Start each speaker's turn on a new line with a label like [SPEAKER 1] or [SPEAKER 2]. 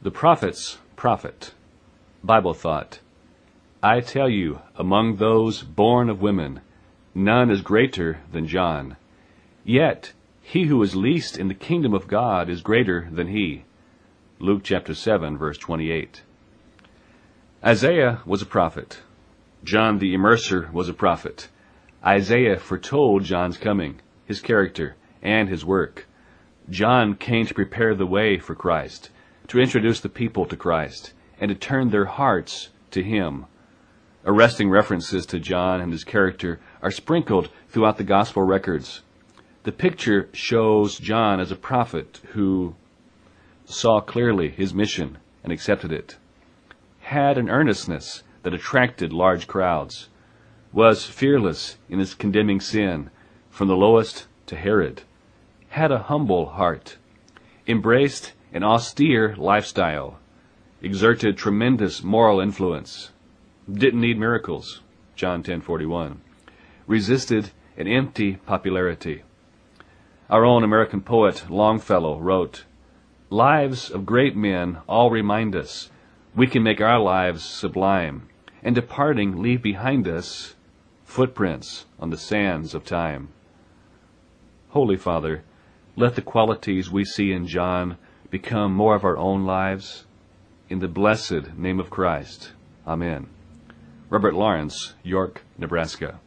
[SPEAKER 1] The prophet's prophet. Bible thought. I tell you, among those born of women, none is greater than John. Yet he who is least in the kingdom of God is greater than he. Luke chapter 7, verse 28. Isaiah was a prophet. John the Immerser was a prophet. Isaiah foretold John's coming, his character, and his work. John came to prepare the way for Christ, to introduce the people to Christ, and to turn their hearts to him. Arresting references to John and his character are sprinkled throughout the gospel records. The picture shows John as a prophet who saw clearly his mission and accepted it, had an earnestness that attracted large crowds, was fearless in his condemning sin, from the lowest to Herod, had a humble heart, embraced an austere lifestyle, exerted tremendous moral influence, didn't need miracles, John 10:41, resisted an empty popularity. Our own American poet Longfellow wrote, "Lives of great men all remind us we can make our lives sublime, and departing leave behind us footprints on the sands of time." Holy Father, let the qualities we see in John become more of our own lives. In the blessed name of Christ. Amen. Robert Lawrence, York, Nebraska.